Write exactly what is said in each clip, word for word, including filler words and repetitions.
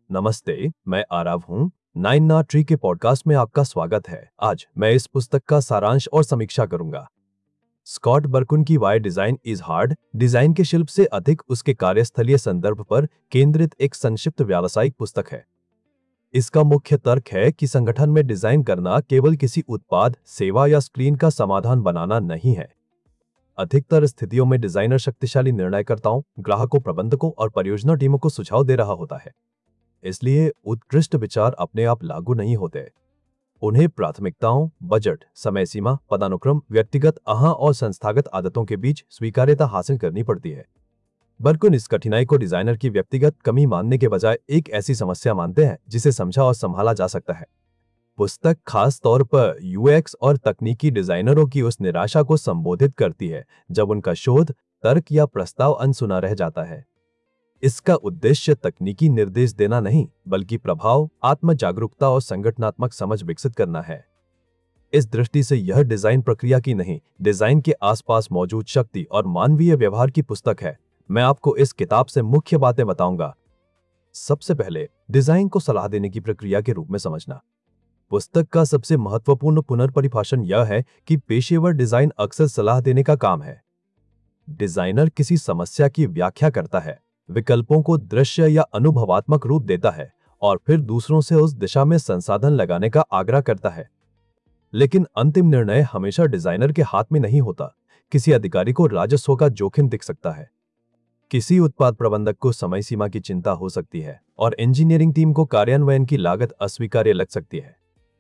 नमस्ते, मैं आरव हूँ। नाइन ना ट्री के पॉडकास्ट में आपका स्वागत है। आज मैं इस पुस्तक का सारांश और समीक्षा करूंगा। स्कॉट बर्कुन की why design is hard, design के शिल्प से अधिक उसके कार्यस्थलीय संदर्भ पर केंद्रित एक संक्षिप्त व्यावसायिक पुस्तक है। इसका मुख्य तर्क है कि संगठन में डिजाइन करना केवल किसी उत्पाद, सेवा या स्क्रीन का समाधान बनाना नहीं है। अधिकतर स्थितियों में डिजाइनर शक्तिशाली निर्णयकर्ताओं, ग्राहकों, प्रबंधकों और परियोजना टीमों को सुझाव दे रहा होता है। इसलिए उत्कृष्ट विचार अपने आप लागू नहीं होते। उन्हें प्राथमिकताओं, बजट, समय सीमा, पदानुक्रम, व्यक्तिगत आह और संस्थागत आदतों के बीच स्वीकार्यता हासिल करनी पड़ती है। बर्कुन इस कठिनाई को डिजाइनर की व्यक्तिगत कमी मानने के बजाय एक ऐसी समस्या मानते हैं जिसे समझा और संभाला जा सकता है। पुस्तक खास तौर पर यूएक्स और तकनीकी डिजाइनरों की उस निराशा को संबोधित करती है जब उनका शोध, तर्क या प्रस्ताव अनसुना रह जाता है। इसका उद्देश्य तकनीकी निर्देश देना नहीं, बल्कि प्रभाव, आत्म जागरूकता और संगठनात्मक समझ विकसित करना है। इस दृष्टि से यह डिजाइन प्रक्रिया की नहीं, डिजाइन के आसपास मौजूद शक्ति और मानवीय व्यवहार की पुस्तक है। मैं आपको इस किताब से मुख्य बातें बताऊंगा। सबसे पहले, डिजाइन को सलाह देने की प्रक्रिया के रूप में समझना। पुस्तक का सबसे महत्वपूर्ण पुनर्परिभाषण यह है कि पेशेवर डिजाइन अक्सर सलाह देने का काम है। डिजाइनर किसी समस्या की व्याख्या करता है, विकल्पों को दृश्य या अनुभवात्मक रूप देता है और फिर दूसरों से उस दिशा में संसाधन लगाने का आग्रह करता है। लेकिन अंतिम निर्णय हमेशा डिजाइनर के हाथ में नहीं होता। किसी अधिकारी को राजस्व का जोखिम दिख सकता है, किसी उत्पाद प्रबंधक को समय सीमा की चिंता हो सकती है और इंजीनियरिंग टीम को कार्यान्वयन की लागत अस्वीकार्य लग सकती है।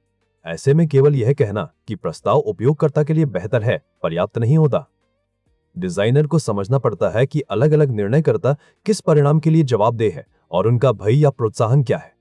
ऐसे में केवल यह कहना कि प्रस्ताव उपयोगकर्ता के लिए बेहतर है पर्याप्त नहीं होता। डिजाइनर को समझना पड़ता है कि अलग अलग निर्णयकर्ता किस परिणाम के लिए जवाबदेह है और उनका भय या प्रोत्साहन क्या है।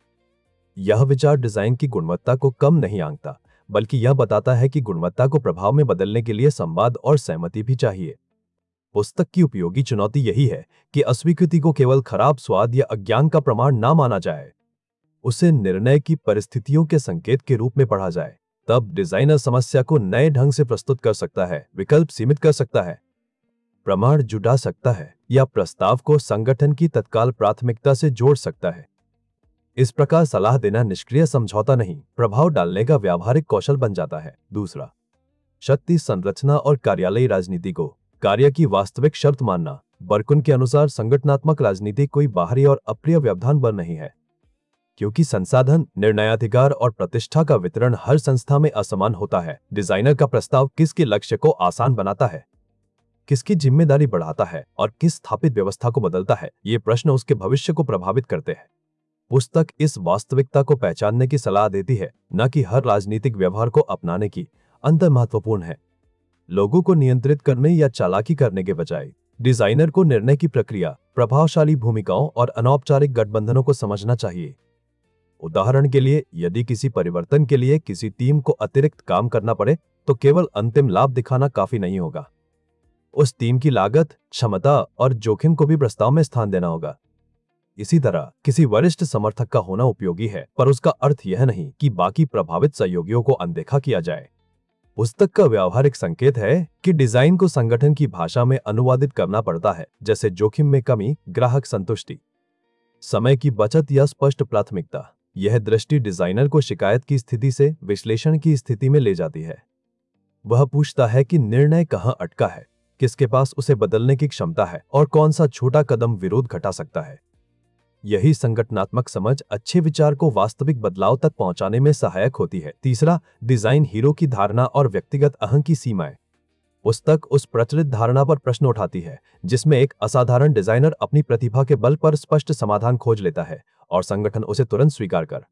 यह विचार डिजाइन की गुणवत्ता को कम नहीं आंकता, बल्कि यह बताता है कि गुणवत्ता को प्रभाव में बदलने के लिए संवाद और सहमति भी चाहिए। पुस्तक की उपयोगी चुनौती यही है कि अस्वीकृति को केवल खराब स्वाद या अज्ञान का प्रमाण ना माना जाए, उसे निर्णय की परिस्थितियों के संकेत के रूप में पढ़ा जाए। तब डिजाइनर समस्या को नए ढंग से प्रस्तुत कर सकता है, विकल्प सीमित कर सकता है, प्रमाण जुटा सकता है या प्रस्ताव को संगठन की तत्काल प्राथमिकता से जोड़ सकता है। इस प्रकार सलाह देना निष्क्रिय समझौता नहीं, प्रभाव डालने का व्यावहारिक कौशल बन जाता है। दूसरा, शक्ति संरचना और कार्यालयी राजनीति को कार्य की वास्तविक शर्त मानना। बर्कुन के अनुसार संगठनात्मक राजनीति कोई बाहरी और अप्रिय व्यवधान पर नहीं है, क्योंकि संसाधन, निर्णयाधिकार और प्रतिष्ठा का वितरण हर संस्था में असमान होता है। डिजाइनर का प्रस्ताव किसके लक्ष्य को आसान बनाता है, किसकी जिम्मेदारी बढ़ाता है और किस स्थापित व्यवस्था को बदलता है, ये प्रश्न उसके भविष्य को प्रभावित करते हैं। पुस्तक इस वास्तविकता को पहचानने की सलाह देती है, न कि हर राजनीतिक व्यवहार को अपनाने की। अंतर महत्वपूर्ण है। लोगों को नियंत्रित करने या चालाकी करने के बजाय डिजाइनर को निर्णय की प्रक्रिया, प्रभावशाली भूमिकाओं और अनौपचारिक गठबंधनों को समझना चाहिए। उदाहरण के लिए, यदि किसी परिवर्तन के लिए किसी टीम को अतिरिक्त काम करना पड़े, तो केवल अंतिम लाभ दिखाना काफी नहीं होगा। उस टीम की लागत, क्षमता और जोखिम को भी प्रस्ताव में स्थान देना होगा। इसी तरह किसी वरिष्ठ समर्थक का होना उपयोगी है, पर उसका अर्थ यह नहीं कि बाकी प्रभावित सहयोगियों को अनदेखा किया जाए। पुस्तक का व्यावहारिक संकेत है कि डिजाइन को संगठन की भाषा में अनुवादित करना पड़ता है, जैसे जोखिम में कमी, ग्राहक संतुष्टि, समय की बचत या स्पष्ट प्राथमिकता। यह दृष्टि डिजाइनर को शिकायत की स्थिति से विश्लेषण की स्थिति में ले जाती है। वह पूछता है कि निर्णय कहां अटका है, किसके पास उसे बदलने की क्षमता है और कौन सा छोटा कदम विरोध घटा सकता है। यही संगठनात्मक समझ अच्छे विचार को वास्तविक बदलाव तक पहुंचाने में सहायक होती है। तीसरा, डिजाइन हीरो की धारणा और व्यक्तिगत अहं की सीमाएं। पुस्तक उस प्रचलित धारणा पर प्रश्न उठाती है जिसमें एक असाधारण डिजाइनर अपनी प्रतिभा के बल पर स्पष्ट समाधान खोज लेता है और संगठन उसे तुरंत स्वीकार कर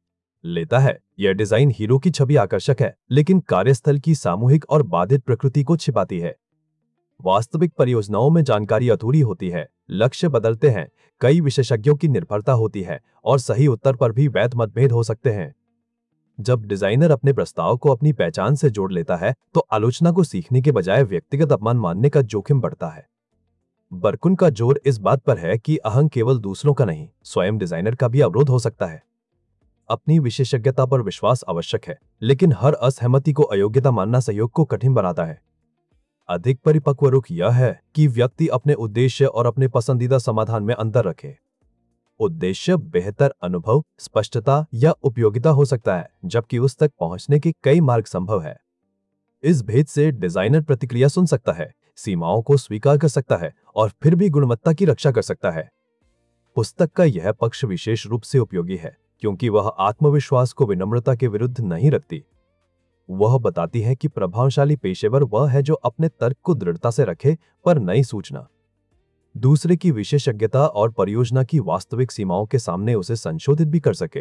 लेता है। यह डिजाइन हीरो की छवि आकर्षक है, लेकिन कार्यस्थल की सामूहिक और बाधित प्रकृति को छिपाती है। वास्तविक परियोजनाओं में जानकारी अधूरी होती है, लक्ष्य बदलते हैं, कई विशेषज्ञों की निर्भरता होती है और सही उत्तर पर भी वैध मतभेद हो सकते हैं। जब डिजाइनर अपने प्रस्ताव को अपनी पहचान से जोड़ लेता है, तो आलोचना को सीखने के बजाय व्यक्तिगत अपमान मानने का जोखिम बढ़ता है। बर्कुन का जोर इस बात पर है कि अहं केवल दूसरों का नहीं, स्वयं डिजाइनर का भी अवरोध हो सकता है। अपनी विशेषज्ञता पर विश्वास आवश्यक है, लेकिन हर असहमति को अयोग्यता मानना सहयोग को कठिन बनाता है। अधिक परिपक्व रुख यह है कि व्यक्ति अपने उद्देश्य और अपने पसंदीदा समाधान में अंतर रखे। उद्देश्य बेहतर अनुभव, स्पष्टता या उपयोगिता हो सकता है, जबकि उस तक पहुंचने के कई मार्ग संभव है। इस भेद से डिजाइनर प्रतिक्रिया सुन सकता है, सीमाओं को स्वीकार कर सकता है और फिर भी गुणवत्ता की रक्षा कर सकता है। पुस्तक का यह पक्ष विशेष रूप से उपयोगी है क्योंकि वह आत्मविश्वास को विनम्रता के विरुद्ध नहीं रखती। वह बताती है कि प्रभावशाली पेशेवर वह है जो अपने तर्क को दृढ़ता से रखे, पर नई सूचना, दूसरे की विशेषज्ञता और परियोजना की वास्तविक सीमाओं के सामने उसे संशोधित भी कर सके।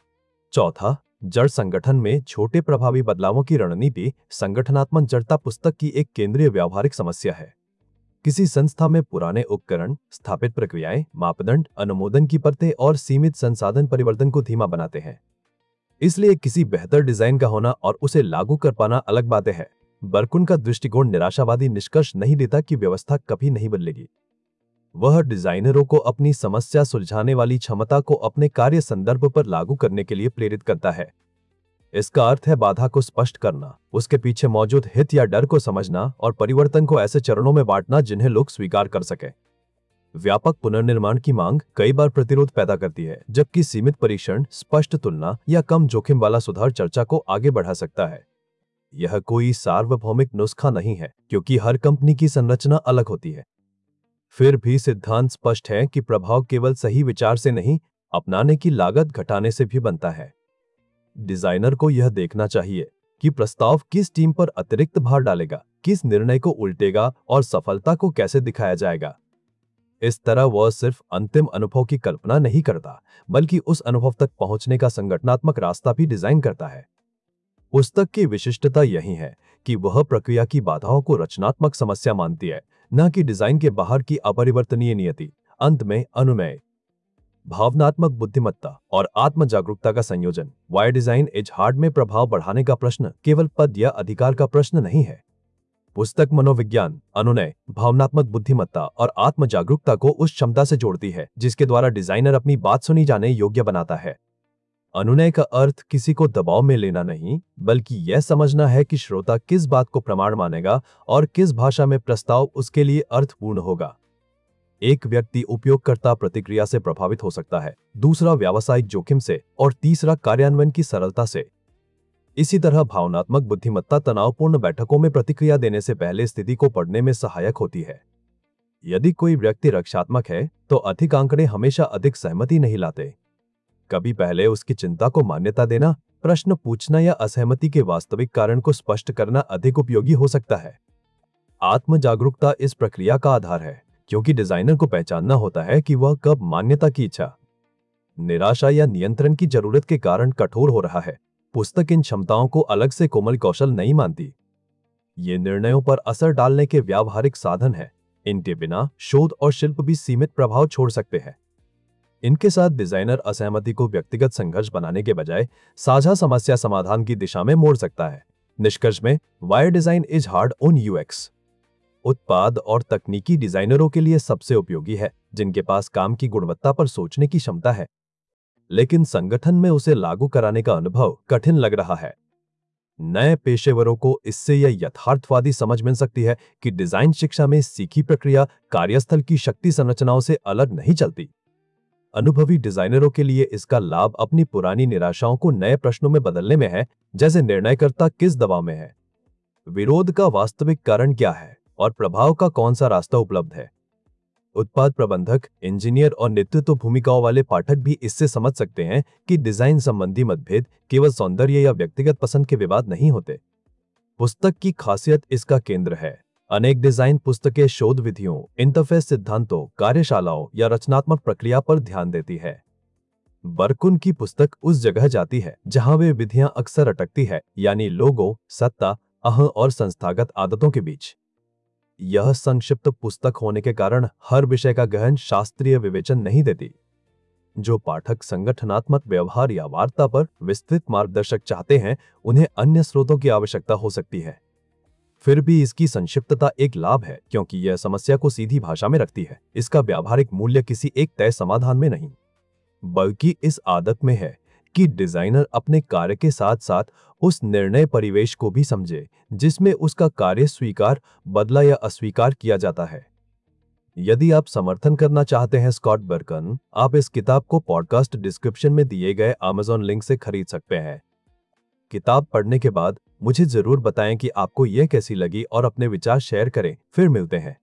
चौथा, जड़ संगठन में छोटे प्रभावी बदलावों की रणनीति। संगठनात्मक जड़ता पुस्तक की एक केंद्रीय व्यावहारिक समस्या है। किसी संस्था में पुराने उपकरण, स्थापित प्रक्रियाएं, मापदंड, अनुमोदन की परतें और सीमित संसाधन परिवर्तन को धीमा बनाते हैं। इसलिए किसी बेहतर डिजाइन का होना और उसे लागू कर पाना अलग बातें हैं। बर्कुन का दृष्टिकोण निराशावादी निष्कर्ष नहीं देता कि व्यवस्था कभी नहीं बदलेगी। वह डिजाइनरों को अपनी समस्या सुलझाने वाली क्षमता को अपने कार्य संदर्भ पर लागू करने के लिए प्रेरित करता है। इसका अर्थ है बाधा को स्पष्ट करना, उसके पीछे मौजूद हित या डर को समझना और परिवर्तन को ऐसे चरणों में बांटना जिन्हें लोग स्वीकार कर सके। व्यापक पुनर्निर्माण की मांग कई बार प्रतिरोध पैदा करती है, जबकि सीमित परीक्षण, स्पष्ट तुलना या कम जोखिम वाला सुधार चर्चा को आगे बढ़ा सकता है। यह कोई सार्वभौमिक नुस्खा नहीं है क्योंकि हर कंपनी की संरचना अलग होती है। फिर भी सिद्धांत स्पष्ट है कि प्रभाव केवल सही विचार से नहीं, अपनाने की लागत घटाने से भी बनता है। डिजाइनर को यह देखना चाहिए कि प्रस्ताव किस टीम पर अतिरिक्त भार डालेगा, किस निर्णय को उल्टेगा और सफलता को कैसे दिखाया जाएगा। इस तरह वह सिर्फ अंतिम अनुभव की कल्पना नहीं करता, बल्कि उस अनुभव तक पहुंचने का संगठनात्मक रास्ता भी डिजाइन करता है। पुस्तक की विशिष्टता यही है कि वह प्रक्रिया की बाधाओं को रचनात्मक समस्या मानती है, न कि डिजाइन के बाहर की अपरिवर्तनीय नियति। अंत में अनुमेय, भावनात्मक बुद्धिमत्ता और आत्म जागरूकता का संयोजन। वाई डिजाइन इज हार्ड में प्रभाव बढ़ाने का प्रश्न केवल पद या अधिकार का प्रश्न नहीं है। पुस्तक मनोविज्ञान, अनुनय, भावनात्मक बुद्धिमत्ता और आत्म जागरूकता को उस क्षमता से जोड़ती है जिसके द्वारा डिजाइनर अपनी बात सुनी जाने योग्य बनाता है। अनुनय का अर्थ किसी को दबाव में लेना नहीं, बल्कि यह समझना है कि श्रोता किस बात को प्रमाण मानेगा और किस भाषा में प्रस्ताव उसके लिए अर्थपूर्ण होगा। एक व्यक्ति उपयोगकर्ता प्रतिक्रिया से प्रभावित हो सकता है, दूसरा व्यावसायिक जोखिम से और तीसरा कार्यान्वयन की सरलता से। इसी तरह भावनात्मक बुद्धिमत्ता तनावपूर्ण बैठकों में प्रतिक्रिया देने से पहले स्थिति को पढ़ने में सहायक होती है। यदि कोई व्यक्ति रक्षात्मक है तो अधिक आंकड़े हमेशा अधिक सहमति नहीं लाते। कभी पहले उसकी चिंता को मान्यता देना, प्रश्न पूछना या असहमति के वास्तविक कारण को स्पष्ट करना अधिक उपयोगी हो सकता है। आत्म जागरूकता इस प्रक्रिया का आधार है क्योंकि डिजाइनर को पहचानना होता है कि वह कब मान्यता की इच्छा, निराशा या नियंत्रण की जरूरत के कारण कठोर हो रहा है। पुस्तक इन क्षमताओं को अलग से कोमल कौशल नहीं मानती। ये निर्णयों पर असर डालने के व्यावहारिक साधन है। इनके बिना शोध और शिल्प भी सीमित प्रभाव छोड़ सकते हैं। इनके साथ डिजाइनर असहमति को व्यक्तिगत संघर्ष बनाने के बजाय साझा समस्या समाधान की दिशा में मोड़ सकता है। निष्कर्ष में, why design is hard on UX उत्पाद और तकनीकी डिजाइनरों के लिए सबसे उपयोगी है जिनके पास काम की गुणवत्ता पर सोचने की क्षमता है, लेकिन संगठन में उसे लागू कराने का अनुभव कठिन लग रहा है। नए पेशेवरों को इससे यह यथार्थवादी समझ मिल सकती है कि डिजाइन शिक्षा में सीखी प्रक्रिया कार्यस्थल की शक्ति संरचनाओं से अलग नहीं चलती। अनुभवी डिजाइनरों के लिए इसका लाभ अपनी पुरानी निराशाओं को नए प्रश्नों में बदलने में है, जैसे निर्णयकर्ता किस दबाव में है, विरोध का वास्तविक कारण क्या है और प्रभाव का कौन सा रास्ता उपलब्ध है। उत्पाद प्रबंधक, इंजीनियर और नेतृत्व भूमिकाओं वाले पाठक भी इससे समझ सकते हैं कि डिजाइन संबंधी मतभेद केवल सौंदर्य या व्यक्तिगत पसंद के विवाद नहीं होते। पुस्तक की खासियत इसका केंद्र है। अनेक डिजाइन पुस्तकें शोध विधियों, इंटरफेस सिद्धांतों, कार्यशालाओं या रचनात्मक प्रक्रिया पर ध्यान देती है। बर्कुन की पुस्तक उस जगह जाती है जहां वे विधियां अक्सर अटकती है, यानी लोगों, सत्ता, अह और संस्थागत आदतों के बीच। यह संक्षिप्त पुस्तक होने के कारण हर विषय का गहन शास्त्रीय विवेचन नहीं देती। जो पाठक संगठनात्मक व्यवहार या वार्ता पर विस्तृत मार्गदर्शक चाहते हैं, उन्हें अन्य स्रोतों की आवश्यकता हो सकती है। फिर भी इसकी संक्षिप्तता एक लाभ है क्योंकि यह समस्या को सीधी भाषा में रखती है। इसका व्यावहारिक मूल्य किसी एक तय समाधान में नहीं, बल्कि इस आदत में है कि डिजाइनर अपने कार्य के साथ साथ उस निर्णय परिवेश को भी समझे जिसमें उसका कार्य स्वीकार, बदला या अस्वीकार किया जाता है। यदि आप समर्थन करना चाहते हैं स्कॉट बर्कन, आप इस किताब को पॉडकास्ट डिस्क्रिप्शन में दिए गए अमेज़न लिंक से खरीद सकते हैं। किताब पढ़ने के बाद मुझे जरूर बताएं कि आपको यह कैसी लगी और अपने विचार शेयर करें। फिर मिलते हैं।